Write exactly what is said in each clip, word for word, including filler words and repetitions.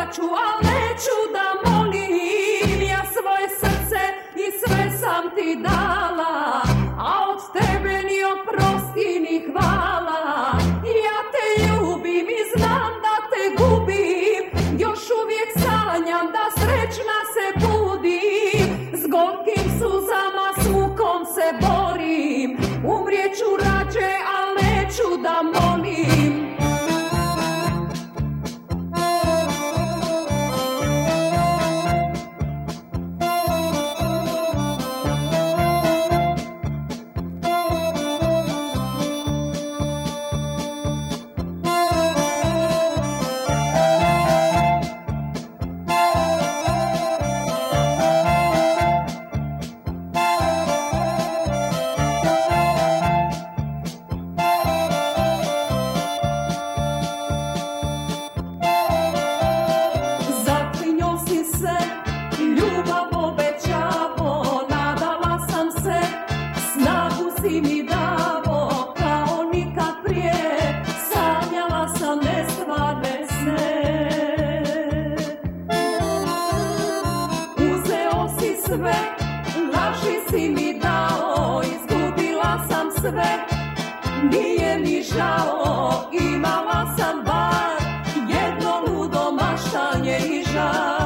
plakaću, al neću da molim. Ja svoje srce i sve sam ti dala, a od tebe ni oprosti ni hvala. Ja te ljubim i znam da te gubim, još uvijek sanjam da srećna se budim. S gorkim suzama, s mukom se borim, umrijeću rađe, al neću da molim. Ljubav obećavo, nadala sam se, snagu si mi davo, kao nikad prije, sanjala sam nestvarne sne. Uzeo si sve, laži si mi dao, izgubila sam sve, nije mi žao, imala sam bar jedno ludo maštanje i žar.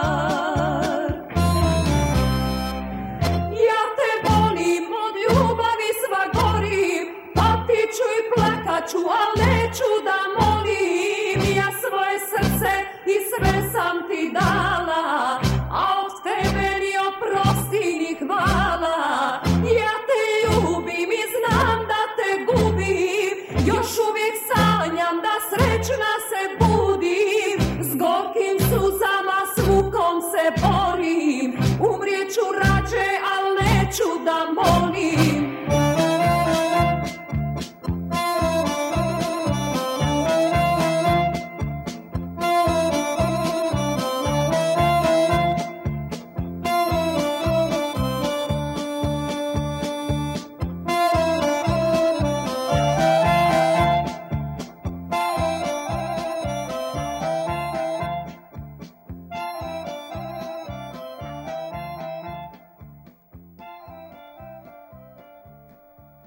Ću i plakaću, al neću da molim. Ja svoje srce i sve sam ti dala, a od tebe ni oprosti ni hvala. Ja te ljubim i znam da te gubim, još uvijek sanjam da srećna se budim.